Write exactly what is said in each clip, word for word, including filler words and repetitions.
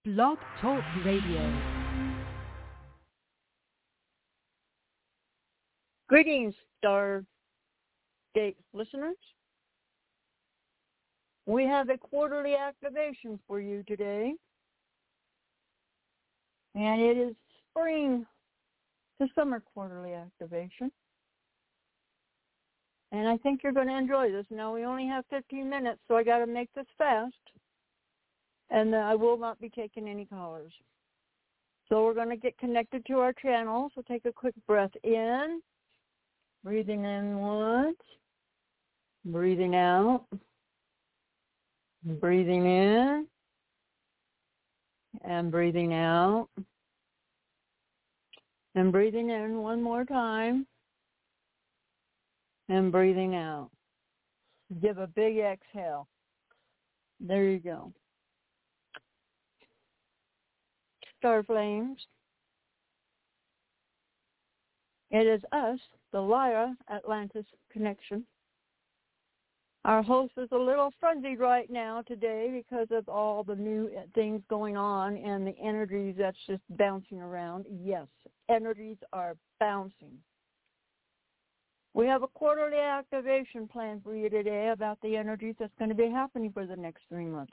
Blog Talk Radio. Greetings, Stargate listeners. We have a quarterly activation for you today. And it is spring to summer quarterly activation. And I think you're going to enjoy this. Now, we only have fifteen minutes, so I got to make this fast. And uh, I will not be taking any callers. So we're going to get connected to our channel. So take a quick breath in. Breathing in once. Breathing out. Breathing in. And breathing out. And breathing in one more time. And breathing out. Give a big exhale. There you go. Star Flames. It is us, the Lyra Atlantis Connection. Our host is a little frenzied right now today because of all the new things going on and the energies that's just bouncing around. Yes, energies are bouncing. We have a quarterly activation plan for you today about the energies that's going to be happening for the next three months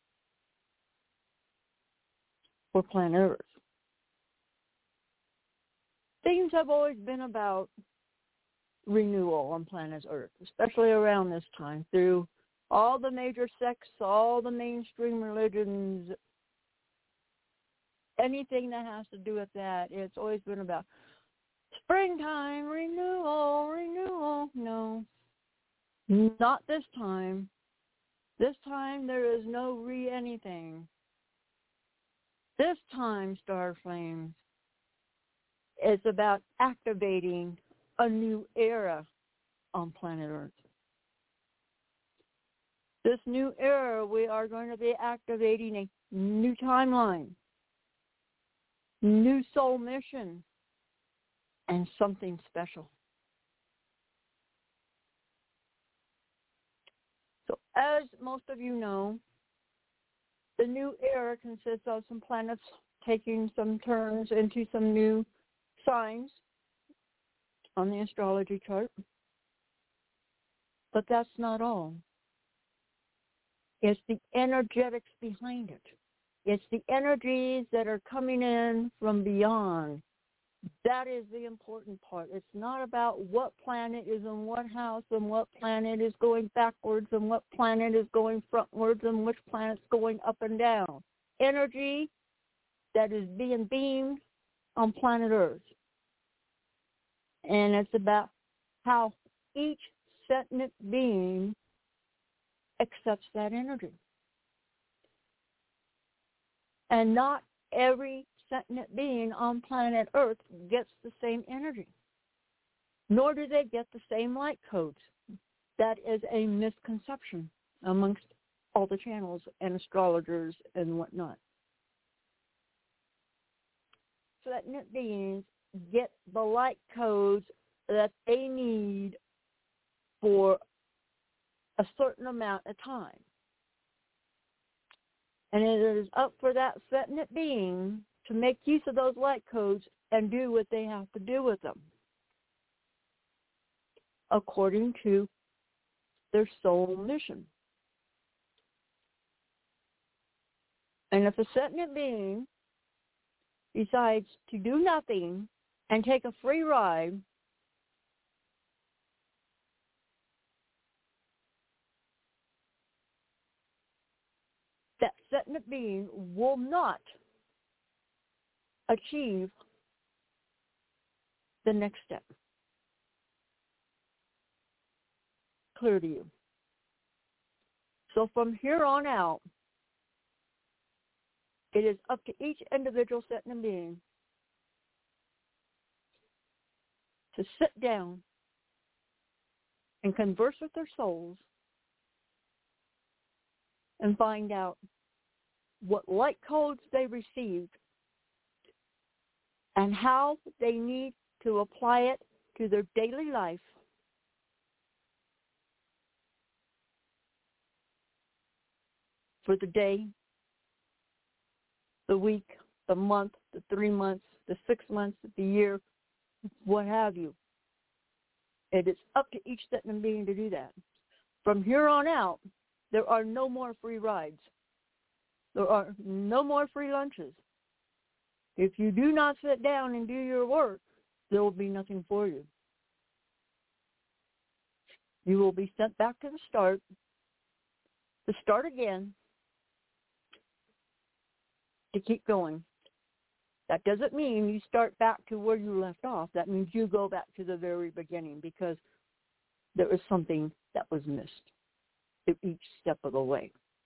for planet Earth. Things have always been about renewal on planet Earth, especially around this time, through all the major sects, all the mainstream religions, anything that has to do with that. It's always been about springtime, renewal, renewal. No, not this time. This time there is no re-anything. This time, Star Flames, it's about activating a new era on planet Earth. This new era, we are going to be activating a new timeline, new soul mission, and something special. So as most of you know, the new era consists of some planets taking some turns into some new signs on the astrology chart. But that's not all. It's the energetics behind it. It's the energies that are coming in from beyond. That is the important part. It's not about what planet is in what house and what planet is going backwards and what planet is going frontwards and which planet's going up and down. Energy that is being beamed on planet Earth. And it's about how each sentient being accepts that energy. And not every sentient being on planet Earth gets the same energy, nor do they get the same light codes. That is a misconception amongst all the channels and astrologers and whatnot. Sentient beings get the light codes that they need for a certain amount of time. And it is up for that sentient being to make use of those light codes and do what they have to do with them according to their soul mission. And if a sentient being decides to do nothing and take a free ride, that sentient being will not achieve the next step. Clear to you. So from here on out, it is up to each individual sentient being to sit down and converse with their souls and find out what light codes they received and how they need to apply it to their daily life for the day, the week, the month, the three months, the six months, the year, what have you. And it's up to each sentient being to do that. From here on out, there are no more free rides. There are no more free lunches. If you do not sit down and do your work, there will be nothing for you. You will be sent back to the start, to start again, to keep going. That doesn't mean you start back to where you left off. That means you go back to the very beginning because there was something that was missed at each step of the way.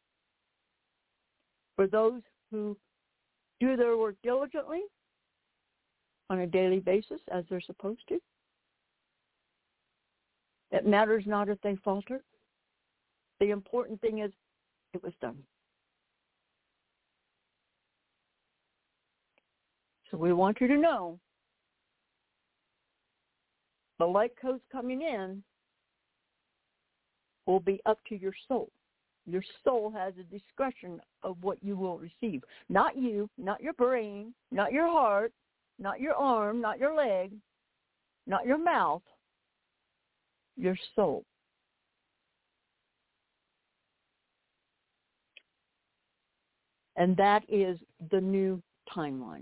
For those who do their work diligently on a daily basis as they're supposed to, it matters not if they falter. The important thing is it was done. So we want you to know the light codes coming in will be up to your soul. Your soul has a discretion of what you will receive. Not you, not your brain, not your heart, not your arm, not your leg, not your mouth, your soul. And that is the new timeline.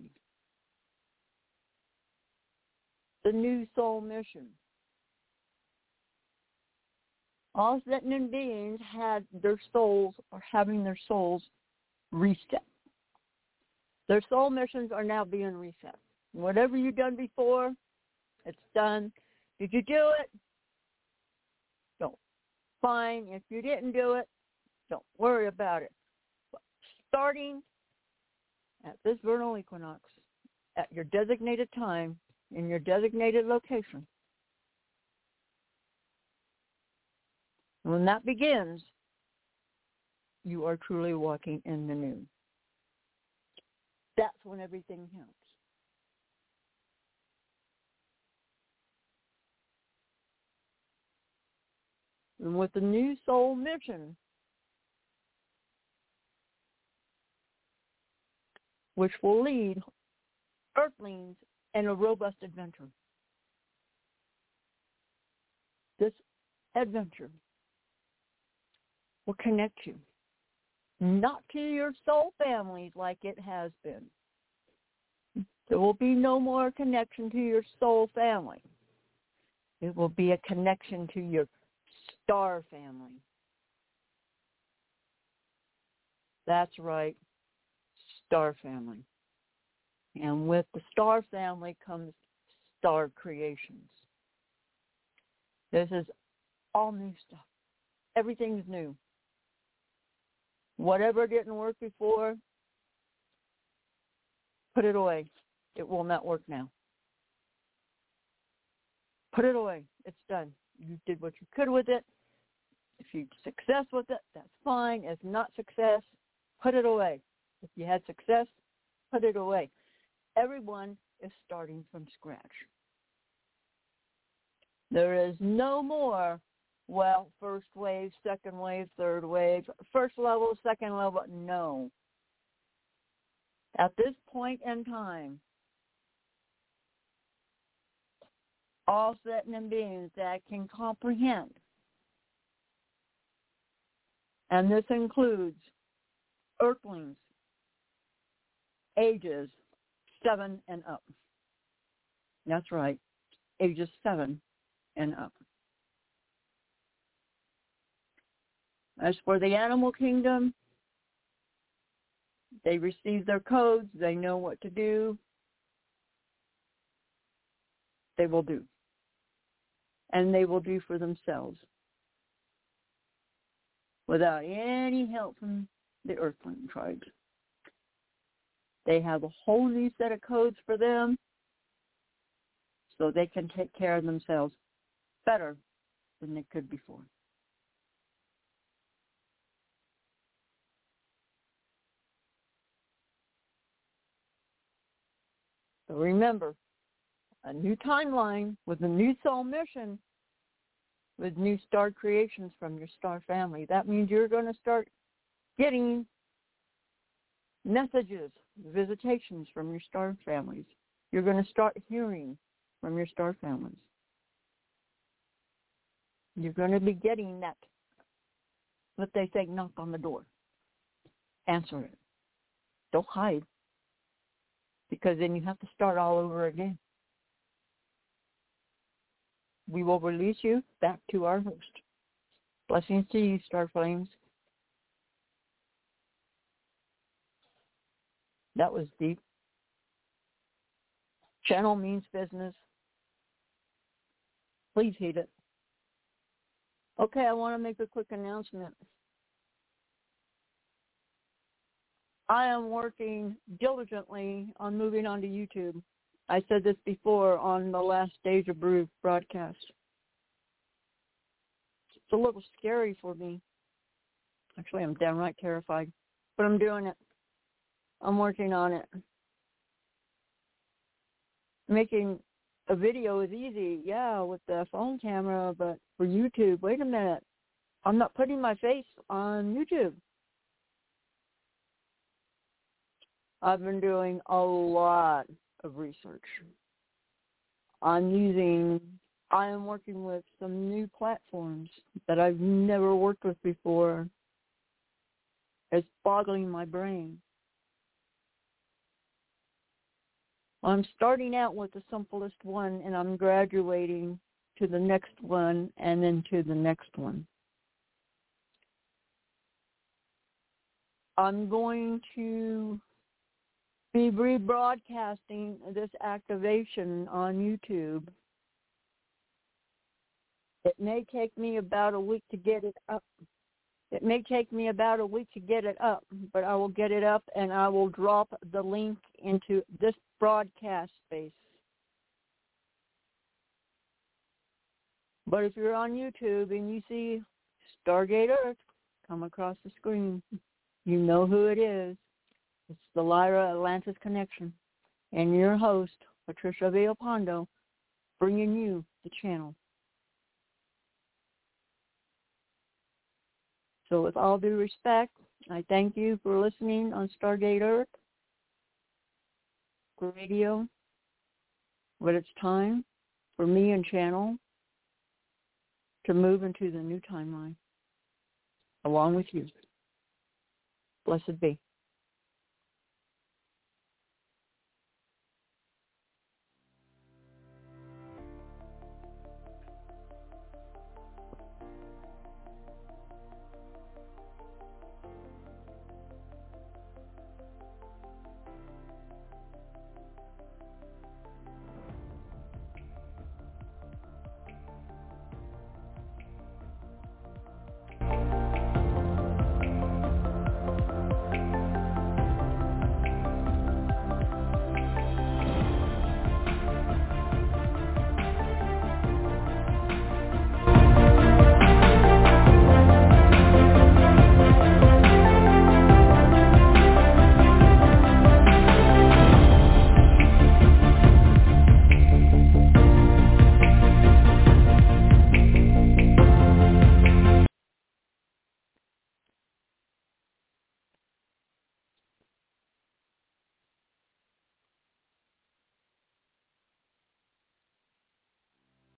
The new soul mission. All sentient beings had their souls, or having their souls reset. Their soul missions are now being reset. Whatever you've done before, it's done. Did you do it? Don't. Fine. If you didn't do it, don't worry about it. But starting at this vernal equinox, at your designated time, in your designated location, when that begins, you are truly walking in the new. That's when everything counts. And with the new soul mission, which will lead Earthlings in a robust adventure. This adventure will connect you, not to your soul families like it has been. There will be no more connection to your soul family. It will be a connection to your star family. That's right, star family. And with the star family comes star creations. This is all new stuff. Everything's new. Whatever didn't work before, put it away. It will not work now. Put it away. It's done. You did what you could with it. If you had success with it, that's fine. If not success, put it away. If you had success, put it away. Everyone is starting from scratch. There is no more, well, first wave, second wave, third wave, first level, second level. No. At this point in time, all sentient beings that can comprehend, and this includes Earthlings, ages seven and up. That's right, ages seven and up. As for the animal kingdom, they receive their codes. They know what to do. They will do. And they will do for themselves without any help from the Earthling tribes. They have a whole new set of codes for them so they can take care of themselves better than they could before. So remember, a new timeline with a new soul mission with new star creations from your star family. That means you're going to start getting messages visitations from your star families. You're going to start hearing from your star families. You're going to be getting that, what they say, knock on the door. Answer it. Don't hide, because then you have to start all over again. We will release you back to our host. Blessings to you, Star Flames. That was deep. Channel means business. Please heed it. Okay, I want to make a quick announcement. I am working diligently on moving on to YouTube. I said this before on the last Deja Brew broadcast. It's a little scary for me. Actually, I'm downright terrified, but I'm doing it. I'm working on it. Making a video is easy, yeah, with the phone camera, but for YouTube, wait a minute. I'm not putting my face on YouTube. I've been doing a lot of research. I'm using, I am working with some new platforms that I've never worked with before. It's boggling my brain. I'm starting out with the simplest one, and I'm graduating to the next one and then to the next one. I'm going to be rebroadcasting this activation on YouTube. It may take me about a week to get it up. It may take me about a week to get it up, but I will get it up and I will drop the link into this broadcast space. But if you're on YouTube and you see Stargate Earth come across the screen, you know who it is. It's the Lyra Atlantis Connection and your host, Patricia Villalpando, bringing you the channel. So with all due respect, I thank you for listening on Stargate Earth Radio. But it's time for me and Channel to move into the new timeline along with you. Blessed be.